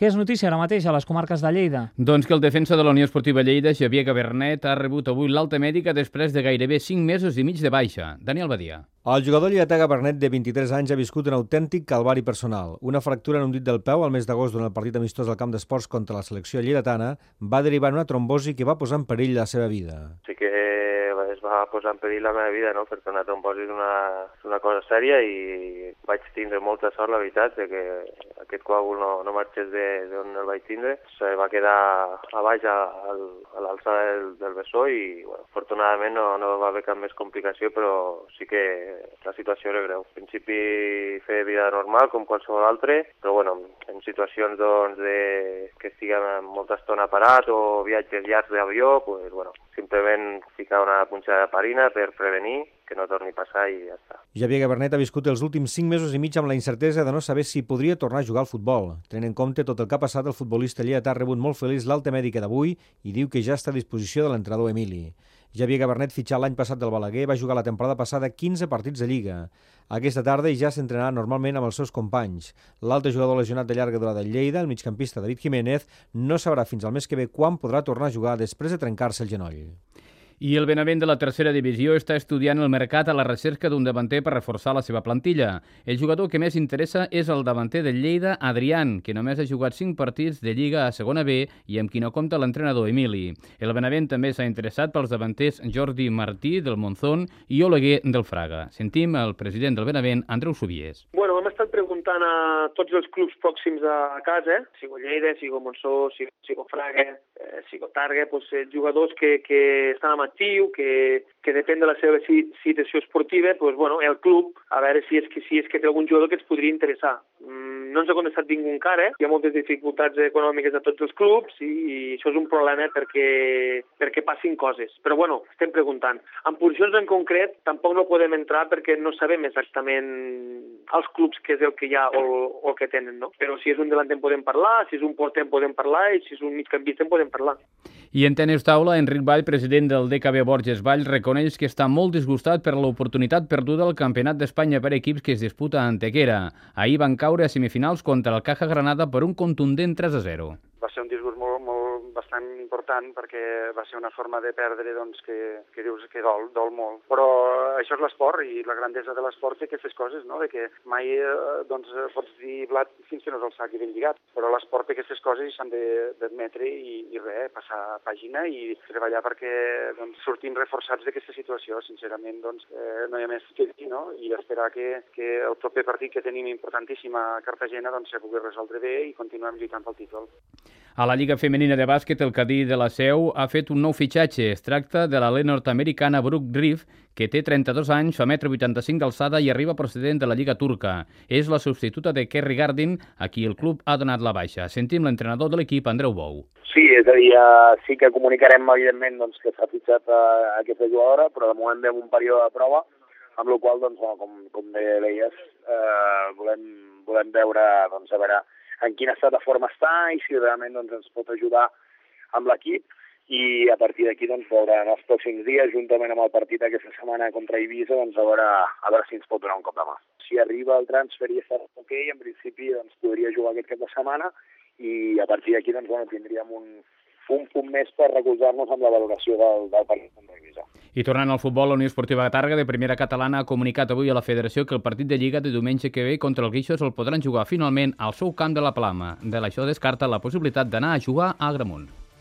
Què és notícia ara mateix a les comarques de Lleida? Doncs que el defensa de la Unió Esportiva Lleida, Xavier Gabernet, ha rebut avui l'alta mèdica després de gairebé 5 mesos i mig de baixa. Daniel Badia. El jugador lleidatà Gabernet, de 23 anys, ha viscut un autèntic calvari personal. Una fractura en un dit del peu al mes d'agost durant el partit amistós al camp d'esports contra la selecció lleidatana va derivar en una trombosi que va posar en perill la seva vida. Sí que es va posar en perill la meva vida, no? Perquè una trombosi és una cosa sèria i vaig tindre molta sort, la veritat, de que aquest coàgul no marxés d'on el vaig tindre. Se va quedar a baix a l'alçada del bessó i, bueno, afortunadament no va haver cap més complicació, però sí que la situació era greu. En principi fer vida normal com qualsevol altre, però bueno, en situacions doncs, que estiguem molta estona parat o viatges llargs d'avió, pues, bueno, simplement ficar una punxada de parina per prevenir que no torni a passar i ja està. Xavier Gabernet ha viscut els últims 5 mesos i mig amb la incertesa de no saber si podria tornar a jugar al futbol. Tenint en compte tot el que ha passat, el futbolista lleidatà ha rebut molt feliç l'alta mèdica d'avui i diu que ja està a disposició de l'entrenador Emili. Xavier Gabernet, fitxat l'any passat del Balaguer, va jugar la temporada passada 15 partits de Lliga. Aquesta tarda ja s'entrenarà normalment amb els seus companys. L'altre jugador lesionat de llarga durada del Lleida, el migcampista David Jiménez, no sabrà fins al mes que ve quan podrà tornar a jugar després de trencar-se el genoll. I el Benavent de la tercera divisió està estudiant el mercat a la recerca d'un davanter per reforçar la seva plantilla. El jugador que més interessa és el davanter del Lleida, Adrián, que només ha jugat 5 partits de Lliga a segona B i amb qui no compta l'entrenador Emili. El Benavent també s'ha interessat pels davanters Jordi Martí, del Monzón, i Oleguer, del Fraga. Sentim el president del Benavent, Andreu Subies. Bueno, hem estat preguntant a tots els clubs pròxims a casa, sigo Lleida, sigo Monzó, sigo Fraga, sigo Targa, pues, jugadors que estan amb actiu, que depèn de la seva situació esportiva, pues, bueno, el club, a veure si és que té algun jugador que ens podria interessar. No ens ha contestat ningú encara, hi ha moltes dificultats econòmiques a tots els clubs i això és un problema perquè passin coses. Però bueno, estem preguntant. En posicions en concret tampoc no podem entrar perquè no sabem exactament els clubs què és el que hi ha o el que tenen, no? Però si és un delanter en podem parlar, si és un porter en podem parlar i si és un migcampista en podem parlar. I en tenis taula, Enric Vall, president del DKB Borges Vall, reconeix que està molt disgustat per l'oportunitat perduda al Campionat d'Espanya per equips que es disputa a Antequera. Ahir van caure a semifinals contra el Caja Granada per un contundent 3-0. Va ser un disgust bastant important perquè va ser una forma de perdre doncs, que dius que dol molt. Però això és l'esport i la grandesa de l'esport té aquestes coses, no? De que mai pots dir blat fins que no és el sac i ben lligat. Però l'esport té aquestes coses i s'han d'admetre i res, passar pàgina i treballar perquè sortim reforçats d'aquesta situació. Sincerament, no hi ha més que dir, no? I esperar que el proper partit que tenim importantíssim a Cartagena se pugui resoldre bé i continuem lluitant pel títol. A la Lliga Femenina de Bàsquet, el Cadí de la Seu ha fet un nou fitxatge. Es tracta de l'alè nord-americana Brooke Reeve, que té 32 anys, fa 1,85 m d'alçada i arriba procedent de la Lliga Turca. És la substituta de Kerry Gardin, a qui el club ha donat la baixa. Sentim l'entrenador de l'equip, Andreu Bou. Sí, és a dir, sí que comunicarem, evidentment, que s'ha fitxat aquesta jugadora, però de moment ve un període de prova, amb la qual cosa, com bé deies, volem veure, a veure en quin estat de forma està i si realment ens pot ajudar amb l'equip i a partir d'aquí veure en els pròxims dies, juntament amb el partit aquesta setmana contra Eivissa, a veure si ens pot donar un cop de mà. Si arriba el transfer i està ok, en principi podria jugar aquest cap de setmana i a partir d'aquí tindríem un punt més per recolzar-nos amb la valoració del partit contra Eivissa. I tornant al futbol, la Unió Esportiva Targa de primera catalana ha comunicat avui a la Federació que el partit de Lliga de diumenge que ve contra els Guixos el podran jugar finalment al seu camp de la Plama. De això descarta la possibilitat d'anar a jugar a Agramunt.